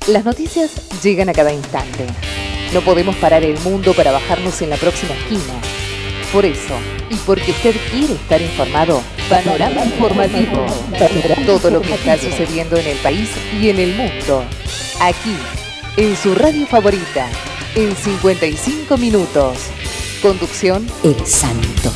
Las noticias llegan a cada instante. No podemos parar el mundo para bajarnos en la próxima esquina. Por eso, y porque usted quiere estar informado, Panorama Informativo. Todo lo que está sucediendo en el país y en el mundo. Aquí, en su radio favorita, en 55 minutos. Conducción, El Santo.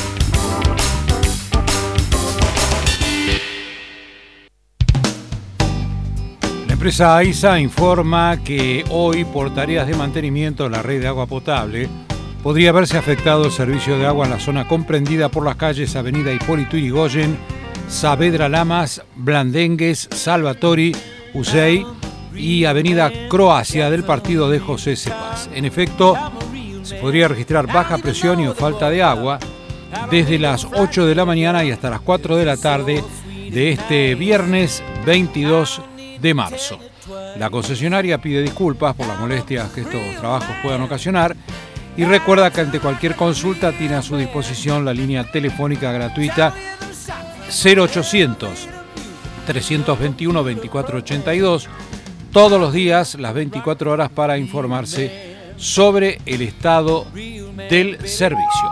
La empresa AISA informa que hoy, por tareas de mantenimiento de la red de agua potable, podría haberse afectado el servicio de agua en la zona comprendida por las calles Avenida Hipólito Yrigoyen, Saavedra Lamas, Blandengues, Salvatori, Usey y Avenida Croacia del partido de José Cepaz. En efecto, se podría registrar baja presión y falta de agua desde las 8 de la mañana y hasta las 4 de la tarde de este viernes 22 de marzo. La concesionaria pide disculpas por las molestias que estos trabajos puedan ocasionar y recuerda que ante cualquier consulta tiene a su disposición la línea telefónica gratuita 0800 321 2482 todos los días, las 24 horas, para informarse sobre el estado del servicio.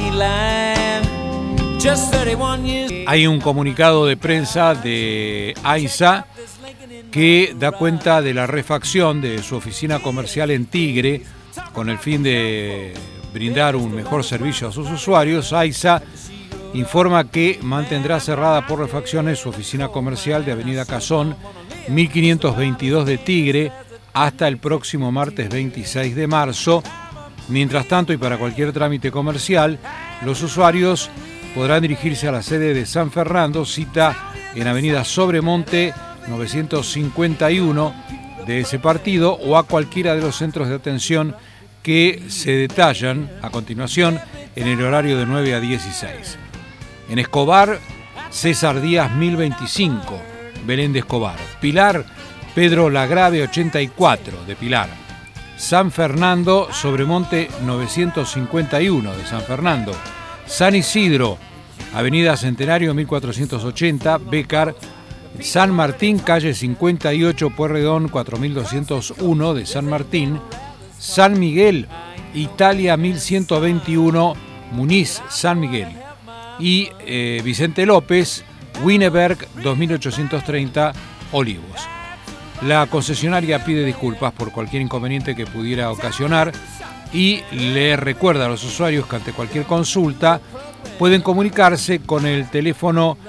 Hay un comunicado de prensa de AISA que da cuenta de la refacción de su oficina comercial en Tigre con el fin de brindar un mejor servicio a sus usuarios. AISA informa que mantendrá cerrada por refacciones su oficina comercial de Avenida Cazón 1522 de Tigre hasta el próximo martes 26 de marzo. Mientras tanto, y para cualquier trámite comercial, los usuarios podrán dirigirse a la sede de San Fernando, cita en Avenida Sobremonte 951 de ese partido, o a cualquiera de los centros de atención que se detallan a continuación en el horario de 9 a 16. En Escobar, César Díaz 1025, Belén de Escobar. Pilar, Pedro Lagrave 84 de Pilar. San Fernando, Sobremonte 951 de San Fernando. San Isidro, Avenida Centenario 1480, Bécar. San Martín, calle 58, Pueyrredón 4201 de San Martín. San Miguel, Italia 1121, Muniz, San Miguel. Y Vicente López, Wienerberg 2830, Olivos. La concesionaria pide disculpas por cualquier inconveniente que pudiera ocasionar y le recuerda a los usuarios que ante cualquier consulta pueden comunicarse con el teléfono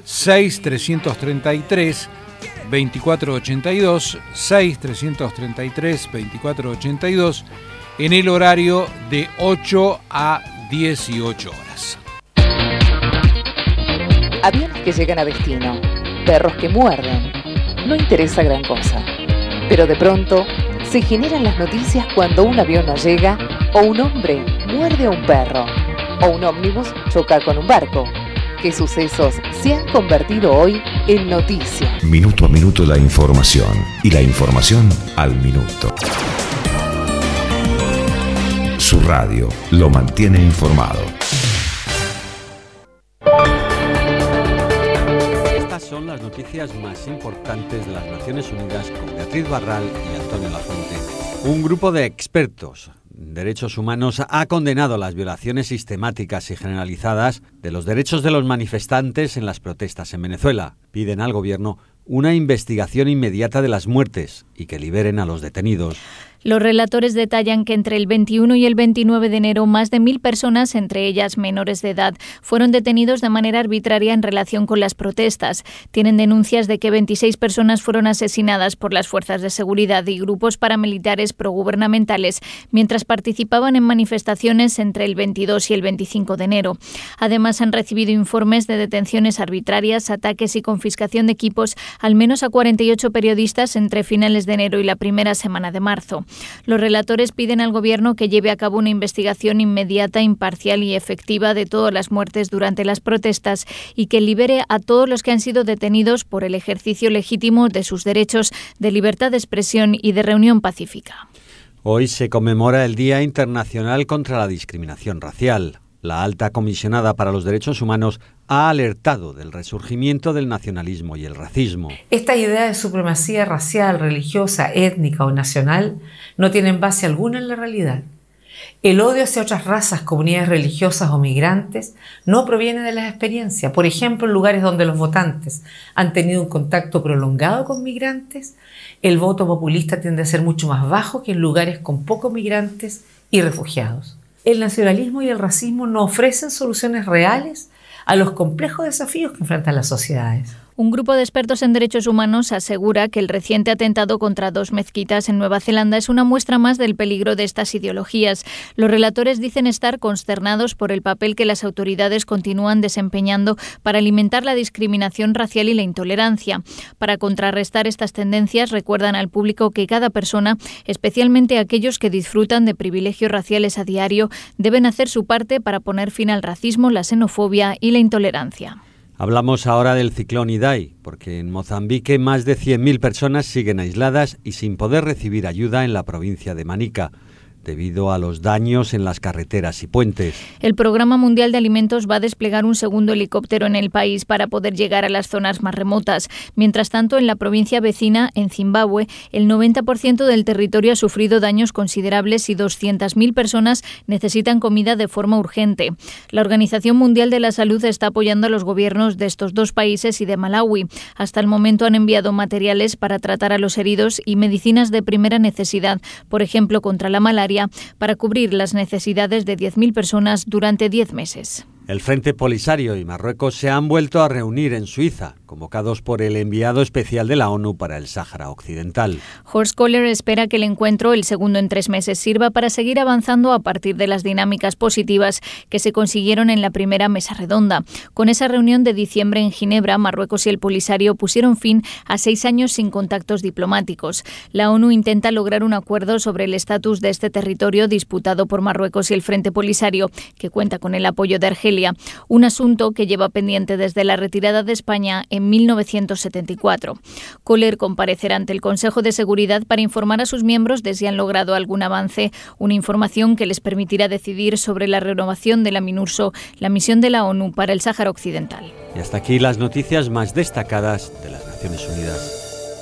6-333-2482, 6-333-2482, en el horario de 8 a 18 horas. Aviones que llegan a destino, perros que muerden. No interesa gran cosa. Pero de pronto se generan las noticias cuando un avión no llega, o un hombre muerde a un perro, o un ómnibus choca con un barco. ¿Qué sucesos se han convertido hoy en noticias? Minuto a minuto la información, y la información al minuto. Su radio lo mantiene informado. Estas son las noticias más importantes de las Naciones Unidas con Beatriz Barral y Antonio Lafuente. Un grupo de expertos en derechos humanos ha condenado las violaciones sistemáticas y generalizadas de los derechos de los manifestantes en las protestas en Venezuela. Piden al gobierno una investigación inmediata de las muertes y que liberen a los detenidos. Los relatores detallan que entre el 21 y el 29 de enero más de 1.000 personas, entre ellas menores de edad, fueron detenidos de manera arbitraria en relación con las protestas. Tienen denuncias de que 26 personas fueron asesinadas por las fuerzas de seguridad y grupos paramilitares progubernamentales mientras participaban en manifestaciones entre el 22 y el 25 de enero. Además, han recibido informes de detenciones arbitrarias, ataques y confiscación de equipos al menos a 48 periodistas entre finales de enero y la primera semana de marzo. Los relatores piden al Gobierno que lleve a cabo una investigación inmediata, imparcial y efectiva de todas las muertes durante las protestas y que libere a todos los que han sido detenidos por el ejercicio legítimo de sus derechos de libertad de expresión y de reunión pacífica. Hoy se conmemora el Día Internacional contra la Discriminación Racial. La alta comisionada para los derechos humanos ha alertado del resurgimiento del nacionalismo y el racismo. Esta idea de supremacía racial, religiosa, étnica o nacional no tienen base alguna en la realidad. El odio hacia otras razas, comunidades religiosas o migrantes no proviene de las experiencias. Por ejemplo, en lugares donde los votantes han tenido un contacto prolongado con migrantes, el voto populista tiende a ser mucho más bajo que en lugares con pocos migrantes y refugiados. El nacionalismo y el racismo no ofrecen soluciones reales a los complejos desafíos que enfrentan las sociedades. Un grupo de expertos en derechos humanos asegura que el reciente atentado contra 2 mezquitas en Nueva Zelanda es una muestra más del peligro de estas ideologías. Los relatores dicen estar consternados por el papel que las autoridades continúan desempeñando para alimentar la discriminación racial y la intolerancia. Para contrarrestar estas tendencias, recuerdan al público que cada persona, especialmente aquellos que disfrutan de privilegios raciales a diario, deben hacer su parte para poner fin al racismo, la xenofobia y la intolerancia. Hablamos ahora del ciclón Idai, porque en Mozambique más de 100.000 personas siguen aisladas y sin poder recibir ayuda en la provincia de Manica, debido a los daños en las carreteras y puentes. El Programa Mundial de Alimentos va a desplegar un segundo helicóptero en el país para poder llegar a las zonas más remotas. Mientras tanto, en la provincia vecina, en Zimbabue, el 90% del territorio ha sufrido daños considerables y 200.000 personas necesitan comida de forma urgente. La Organización Mundial de la Salud está apoyando a los gobiernos de estos 2 países y de Malawi. Hasta el momento han enviado materiales para tratar a los heridos y medicinas de primera necesidad, por ejemplo, contra la malaria, para cubrir las necesidades de 10.000 personas durante 10 meses. El Frente Polisario y Marruecos se han vuelto a reunir en Suiza, convocados por el enviado especial de la ONU para el Sáhara Occidental. Horst Kohler espera que el encuentro, el segundo en 3 meses, sirva para seguir avanzando a partir de las dinámicas positivas que se consiguieron en la primera mesa redonda. Con esa reunión de diciembre en Ginebra, Marruecos y el Polisario pusieron fin a 6 años sin contactos diplomáticos. La ONU intenta lograr un acuerdo sobre el estatus de este territorio disputado por Marruecos y el Frente Polisario, que cuenta con el apoyo de Argelia, un asunto que lleva pendiente desde la retirada de España en 1974. Kohler comparecerá ante el Consejo de Seguridad para informar a sus miembros de si han logrado algún avance, una información que les permitirá decidir sobre la renovación de la MINURSO, la misión de la ONU para el Sáhara Occidental. Y hasta aquí las noticias más destacadas de las Naciones Unidas.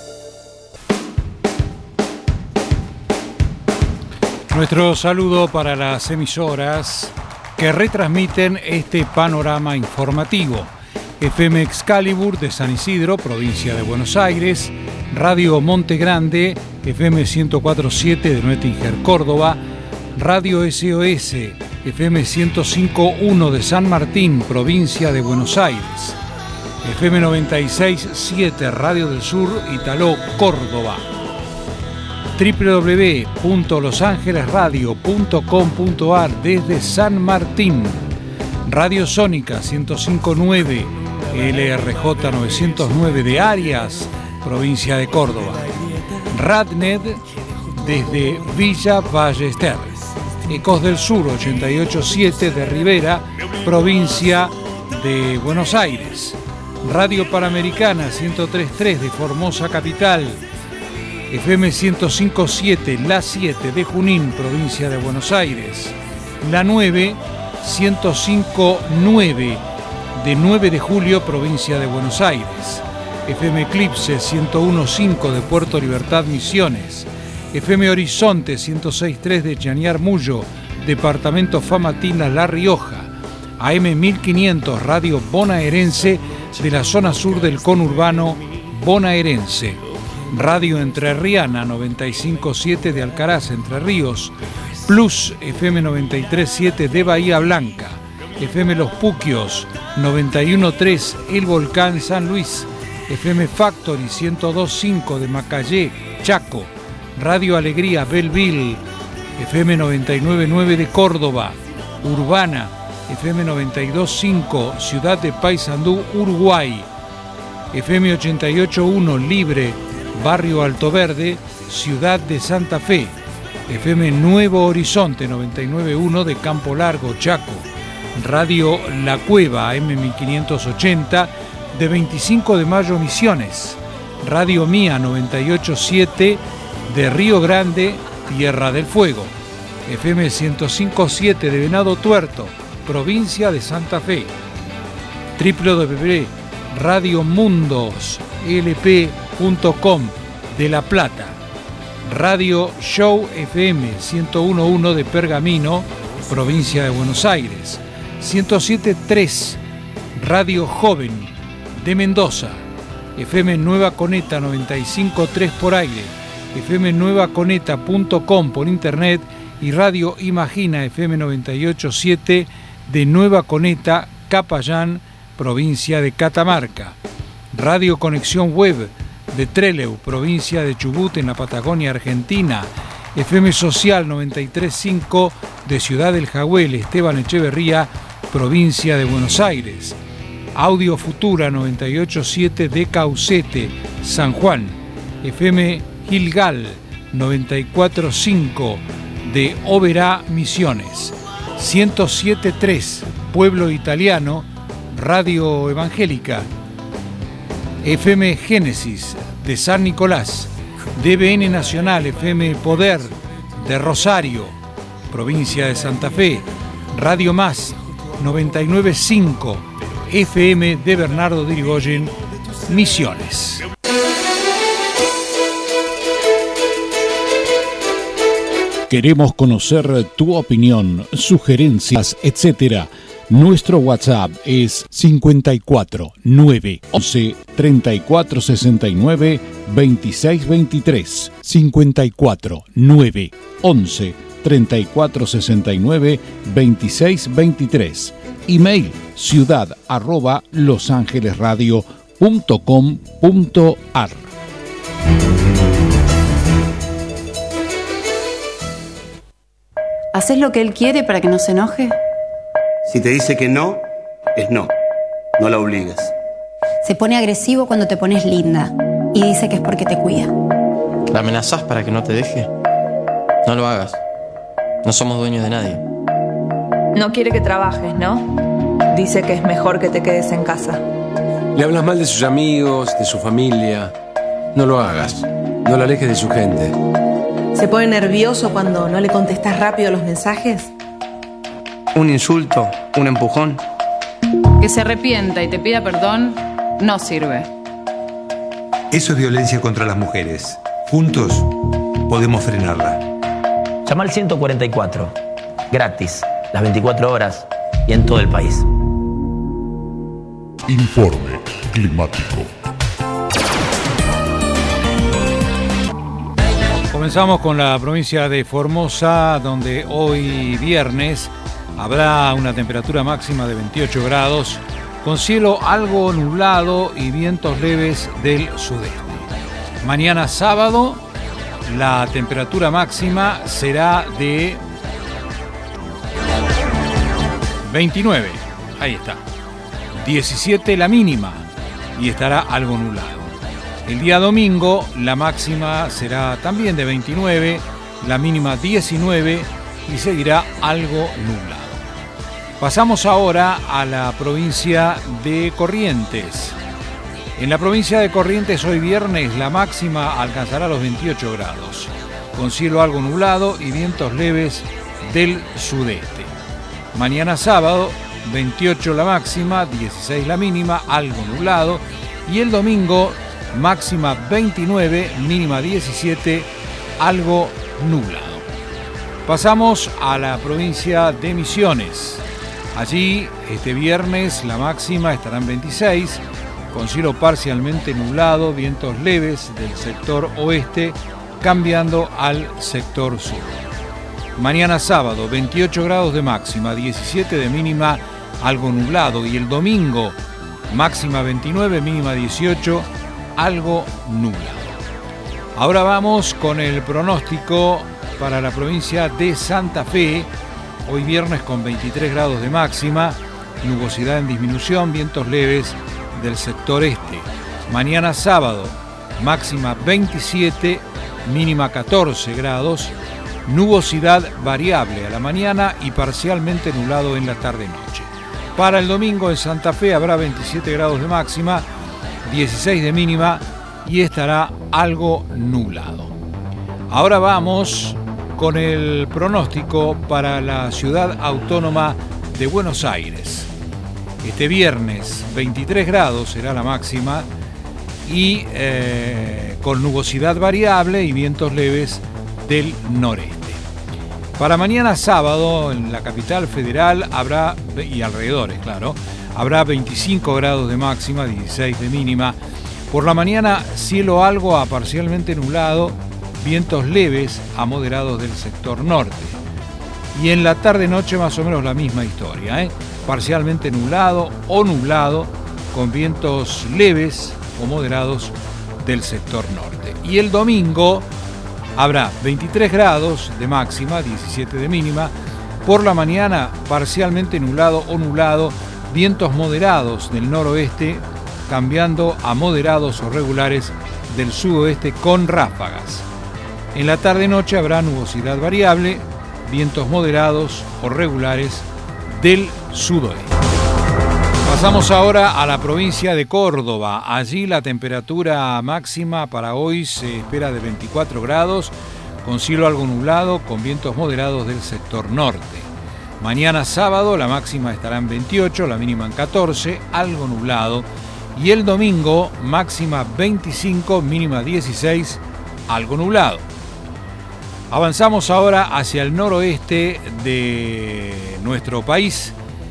Nuestro saludo para las emisoras que retransmiten este panorama informativo. FM Excalibur de San Isidro, provincia de Buenos Aires, Radio Monte Grande, FM 104.7 de Nuettinger, Córdoba, Radio SOS, FM 105.1 de San Martín, provincia de Buenos Aires, FM 96.7 Radio del Sur, Italó, Córdoba, www.losangelesradio.com.ar desde San Martín, Radio Sónica 105.9, LRJ 909 de Arias, provincia de Córdoba, Radnet desde Villa Ballester, Ecos del Sur 88.7 de Rivera, provincia de Buenos Aires, Radio Panamericana 103.3 de Formosa capital, FM 105.7 La 7 de Junín, provincia de Buenos Aires, La 9 105.9 de 9 de Julio, provincia de Buenos Aires, FM Eclipse 101.5 de Puerto Libertad, Misiones, FM Horizonte 106.3 de Chañar Mullo, departamento Famatina, La Rioja, AM 1500 Radio Bonaerense de la zona sur del conurbano bonaerense, Radio Entrerriana 95.7 de Alcaraz, Entre Ríos, Plus FM 93.7 de Bahía Blanca, FM Los Puquios 91.3 El Volcán, San Luis, FM Factory 102.5 de Macayé, Chaco, Radio Alegría Belleville, FM 99.9 de Córdoba, Urbana, FM 92.5 Ciudad de Paysandú, Uruguay, FM 88.1 Libre, Barrio Alto Verde, Ciudad de Santa Fe, FM Nuevo Horizonte 99.1 de Campo Largo, Chaco, Radio La Cueva AM 1580 de 25 de Mayo, Misiones, Radio Mía 98.7 de Río Grande, Tierra del Fuego, FM 105.7 de Venado Tuerto, provincia de Santa Fe. www.radiomundosLP.com de La Plata. Radio Show FM 101.1 de Pergamino, provincia de Buenos Aires. 107.3 Radio Joven de Mendoza. FM Nueva Coneta 95.3 por aire. FM nuevaconeta.com por internet y Radio Imagina FM 98.7 de Nueva Coneta, Capayán, provincia de Catamarca. Radio Conexión Web de Trelew, provincia de Chubut, en la Patagonia Argentina. FM Social 93.5 de Ciudad del Jagüel, Esteban Echeverría, provincia de Buenos Aires. Audio Futura 98.7 de Caucete, San Juan. FM Gilgal 94.5 de Oberá, Misiones. 107.3 Pueblo Italiano, Radio Evangélica. FM Génesis de San Nicolás. DBN Nacional FM Poder de Rosario, provincia de Santa Fe. Radio Más 99.5 FM de Bernardo de Irigoyen, Misiones. Queremos conocer tu opinión, sugerencias, etc. Nuestro WhatsApp es 54 911 34 69 26 23. 54 911 34 69 26 23. Email ciudad@losangelesradio.com.ar. ¿Haces lo que él quiere para que no se enoje? Si te dice que no, es no. No la obligues. Se pone agresivo cuando te pones linda y dice que es porque te cuida. ¿La amenazás para que no te deje? No lo hagas. No somos dueños de nadie. No quiere que trabajes, ¿no? Dice que es mejor que te quedes en casa. Le hablas mal de sus amigos, de su familia. No lo hagas. No la alejes de su gente. ¿Se pone nervioso cuando no le contestas rápido los mensajes? Un insulto, un empujón. Que se arrepienta y te pida perdón no sirve. Eso es violencia contra las mujeres. Juntos podemos frenarla. Llama al 144. Gratis. Las 24 horas y en todo el país. Informe climático. Comenzamos con la provincia de Formosa, donde hoy viernes habrá una temperatura máxima de 28 grados, con cielo algo nublado y vientos leves del sudeste. Mañana sábado, la temperatura máxima será de 29, ahí está, 17 la mínima y estará algo nublado. El día domingo la máxima será también de 29, la mínima 19 y seguirá algo nublado. Pasamos ahora a la provincia de Corrientes. En la provincia de Corrientes hoy viernes la máxima alcanzará los 28 grados, con cielo algo nublado y vientos leves del sudeste. Mañana sábado 28 la máxima, 16 la mínima, algo nublado, y el domingo máxima 29, mínima 17, algo nublado. Pasamos a la provincia de Misiones. Allí este viernes la máxima estará en 26, con cielo parcialmente nublado, vientos leves del sector oeste, cambiando al sector sur. Mañana sábado 28 grados de máxima, 17 de mínima, algo nublado, y el domingo máxima 29, mínima 18, algo nublado. Ahora vamos con el pronóstico para la provincia de Santa Fe. Hoy viernes con 23 grados de máxima, nubosidad en disminución, vientos leves del sector este. Mañana sábado, máxima 27, mínima 14 grados, nubosidad variable a la mañana y parcialmente nublado en la tarde-noche. Para el domingo en Santa Fe habrá 27 grados de máxima, 16 de mínima y estará algo nublado. Ahora vamos con el pronóstico para la ciudad autónoma de Buenos Aires. Este viernes 23 grados será la máxima y con nubosidad variable y vientos leves del noreste. Para mañana sábado en la capital federal habrá, y alrededores, claro, habrá 25 grados de máxima, 16 de mínima. Por la mañana cielo algo a parcialmente nublado, vientos leves a moderados del sector norte. Y en la tarde-noche más o menos la misma historia, parcialmente nublado o nublado, con vientos leves o moderados del sector norte. Y el domingo habrá 23 grados de máxima, 17 de mínima. Por la mañana parcialmente nublado o nublado, vientos moderados del noroeste, cambiando a moderados o regulares del sudoeste con ráfagas. En la tarde-noche habrá nubosidad variable, vientos moderados o regulares del sudoeste. Pasamos ahora a la provincia de Córdoba. Allí la temperatura máxima para hoy se espera de 24 grados, con cielo algo nublado, con vientos moderados del sector norte. Mañana sábado la máxima estará en 28, la mínima en 14, algo nublado. Y el domingo máxima 25, mínima 16, algo nublado. Avanzamos ahora hacia el noroeste de nuestro país.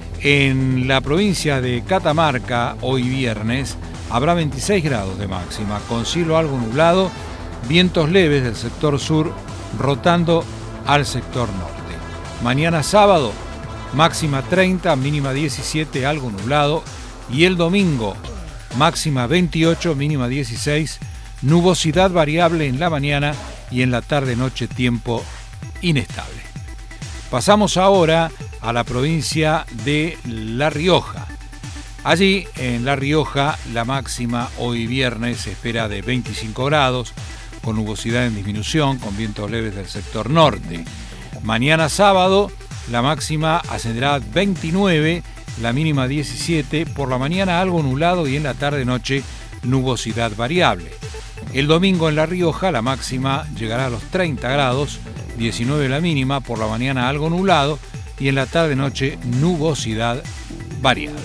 En la provincia de Catamarca, hoy viernes, habrá 26 grados de máxima, con cielo algo nublado, vientos leves del sector sur, rotando al sector norte. Mañana sábado, máxima 30, mínima 17, algo nublado. Y el domingo, máxima 28, mínima 16, nubosidad variable en la mañana y en la tarde-noche tiempo inestable. Pasamos ahora a la provincia de La Rioja. Allí, en La Rioja, la máxima hoy viernes se espera de 25 grados, con nubosidad en disminución, con vientos leves del sector norte. Mañana sábado, la máxima ascenderá a 29, la mínima 17, por la mañana algo nublado y en la tarde-noche nubosidad variable. El domingo en La Rioja, la máxima llegará a los 30 grados, 19 la mínima, por la mañana algo nublado y en la tarde-noche nubosidad variable.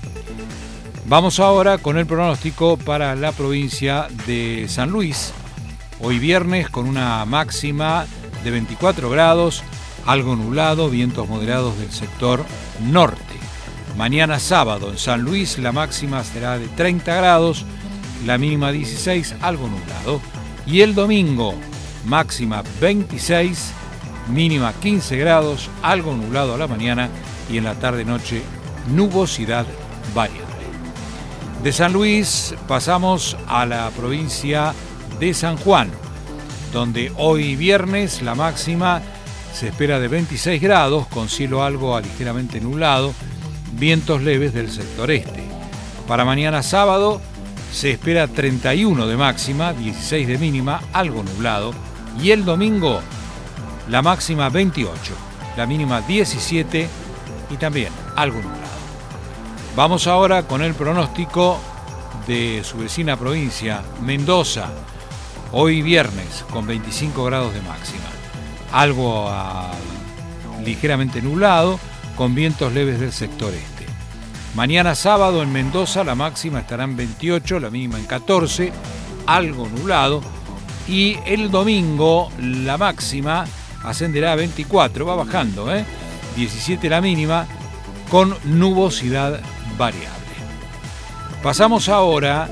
Vamos ahora con el pronóstico para la provincia de San Luis. Hoy viernes con una máxima de 24 grados, algo nublado, vientos moderados del sector norte. Mañana sábado en San Luis la máxima será de 30 grados, la mínima 16, algo nublado. Y el domingo máxima 26, mínima 15 grados, algo nublado a la mañana y en la tarde-noche nubosidad variable. De San Luis pasamos a la provincia de San Juan, donde hoy viernes la máxima se espera de 26 grados, con cielo algo a ligeramente nublado, vientos leves del sector este. Para mañana sábado se espera 31 de máxima, 16 de mínima, algo nublado. Y el domingo la máxima 28, la mínima 17 y también algo nublado. Vamos ahora con el pronóstico de su vecina provincia, Mendoza. Hoy viernes con 25 grados de máxima, algo ligeramente nublado, con vientos leves del sector este. Mañana sábado en Mendoza la máxima estará en 28, la mínima en 14, algo nublado. Y el domingo la máxima ascenderá a 24, va bajando, 17 la mínima, con nubosidad variable. Pasamos ahora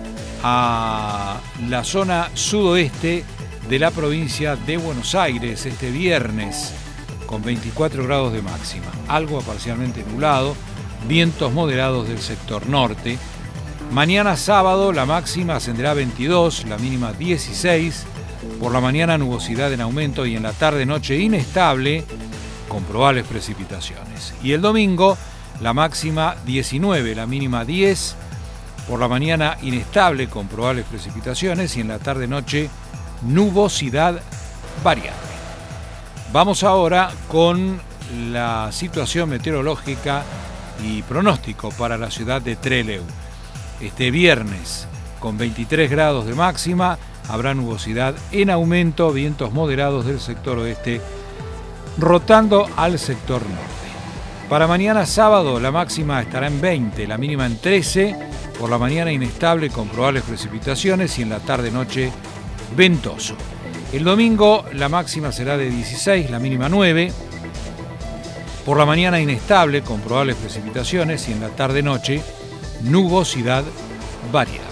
a la zona sudoeste de la provincia de Buenos Aires este viernes, con 24 grados de máxima, algo parcialmente nublado, vientos moderados del sector norte. Mañana sábado la máxima ascenderá a 22, la mínima 16, por la mañana nubosidad en aumento y en la tarde-noche inestable, con probables precipitaciones. Y el domingo la máxima 19, la mínima 10, por la mañana inestable con probables precipitaciones y en la tarde-noche nubosidad variable. Vamos ahora con la situación meteorológica y pronóstico para la ciudad de Trelew. Este viernes con 23 grados de máxima habrá nubosidad en aumento, vientos moderados del sector oeste rotando al sector norte. Para mañana sábado la máxima estará en 20, la mínima en 13, por la mañana inestable con probables precipitaciones y en la tarde-noche ventoso. El domingo la máxima será de 16, la mínima 9, por la mañana inestable con probables precipitaciones y en la tarde-noche nubosidad variable.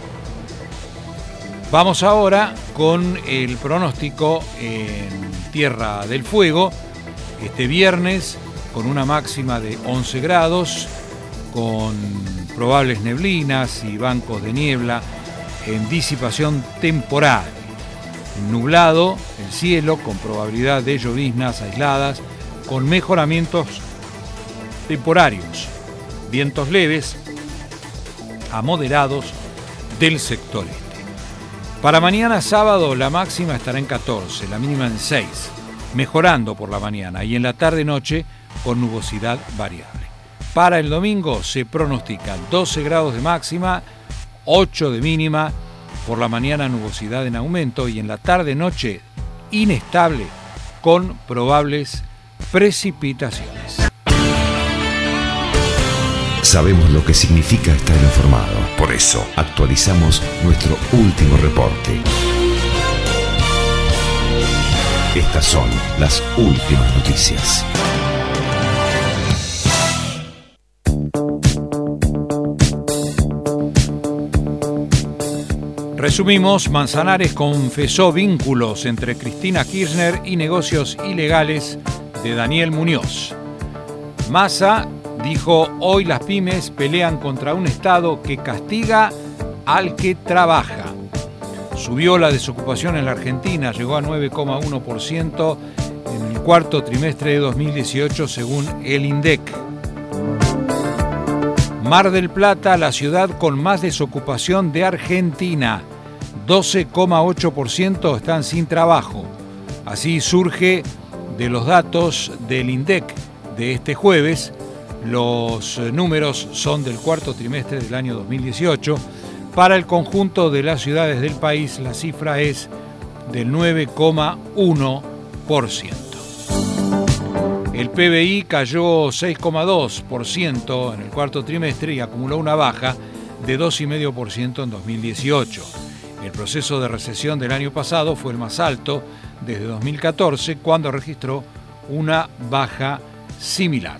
Vamos ahora con el pronóstico en Tierra del Fuego. Este viernes con una máxima de 11 grados, con probables neblinas y bancos de niebla en disipación temporal. Nublado el cielo con probabilidad de lloviznas aisladas con mejoramientos temporarios. Vientos leves a moderados del sector este. Para mañana sábado la máxima estará en 14, la mínima en 6, mejorando por la mañana y en la tarde-noche con nubosidad variable. Para el domingo se pronostican 12 grados de máxima, 8 de mínima, por la mañana nubosidad en aumento y en la tarde-noche inestable con probables precipitaciones. Sabemos lo que significa estar informado. Por eso actualizamos nuestro último reporte. Estas son las últimas noticias. Resumimos, Manzanares confesó vínculos entre Cristina Kirchner y negocios ilegales de Daniel Muñoz. Massa dijo, hoy las pymes pelean contra un Estado que castiga al que trabaja. Subió la desocupación en la Argentina, llegó a 9,1% en el cuarto trimestre de 2018 según el INDEC. Mar del Plata, la ciudad con más desocupación de Argentina. 12,8% están sin trabajo. Así surge de los datos del INDEC de este jueves. Los números son del cuarto trimestre del año 2018. Para el conjunto de las ciudades del país, la cifra es del 9,1%. El PBI cayó 6,2% en el cuarto trimestre y acumuló una baja de 2,5% en 2018. El proceso de recesión del año pasado fue el más alto desde 2014, cuando registró una baja similar.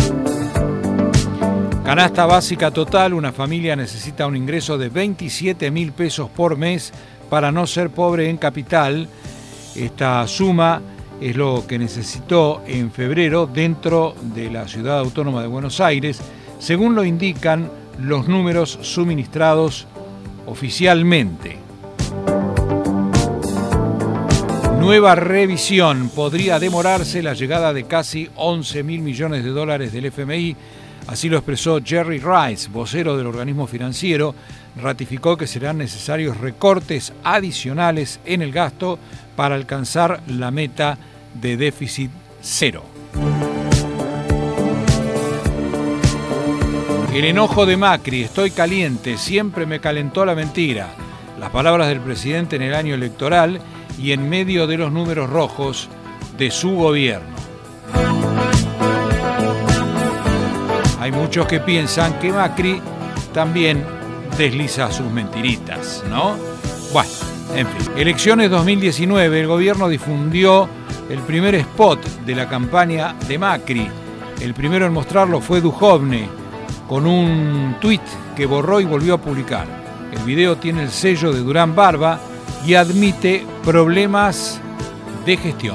Canasta básica total, una familia necesita un ingreso de 27.000 pesos por mes para no ser pobre en capital. Esta suma es lo que necesitó en febrero dentro de la Ciudad Autónoma de Buenos Aires, según lo indican los números suministrados oficialmente. Nueva revisión. Podría demorarse la llegada de casi 11.000 millones de dólares del FMI. Así lo expresó Jerry Rice, vocero del organismo financiero. Ratificó que serán necesarios recortes adicionales en el gasto para alcanzar la meta de déficit cero. El enojo de Macri, estoy caliente, siempre me calentó la mentira. Las palabras del presidente en el año electoral y en medio de los números rojos de su gobierno. Hay muchos que piensan que Macri también desliza sus mentiritas, ¿no? Bueno, en fin. Elecciones 2019, el gobierno difundió el primer spot de la campaña de Macri. El primero en mostrarlo fue Duhovne, con un tuit que borró y volvió a publicar. El video tiene el sello de Durán Barba y admite problemas de gestión.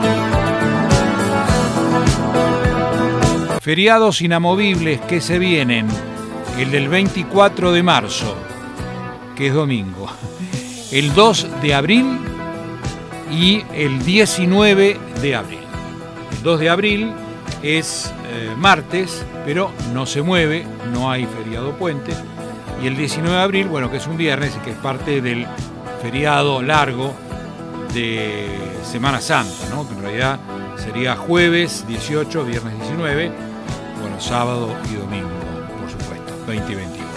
Feriados inamovibles que se vienen. El del 24 de marzo, que es domingo. El 2 de abril y el 19 de abril. El 2 de abril es martes, pero no se mueve, no hay feriado puente. Y el 19 de abril, bueno, que es un viernes y que es parte del feriado largo de Semana Santa, ¿no? Que en realidad sería jueves 18, viernes 19, bueno, sábado y domingo, por supuesto, 20 y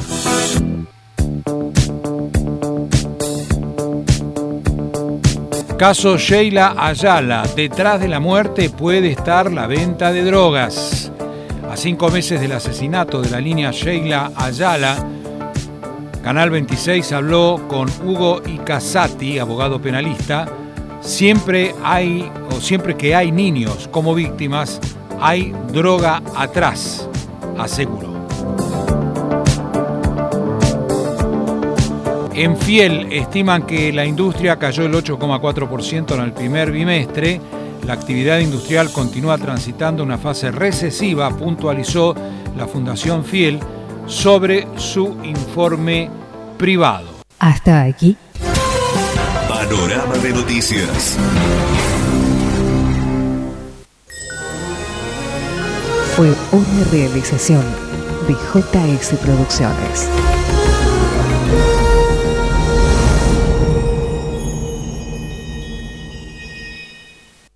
21. Caso Sheila Ayala, detrás de la muerte puede estar la venta de drogas. A 5 meses del asesinato de la niña Sheila Ayala, Canal 26 habló con Hugo Icasati, abogado penalista. Siempre que hay niños como víctimas, hay droga atrás, aseguró. En Fiel estiman que la industria cayó el 8,4% en el primer bimestre. La actividad industrial continúa transitando una fase recesiva, puntualizó la Fundación Fiel sobre su informe privado. Hasta aquí. Panorama de noticias. Fue una realización de JS Producciones.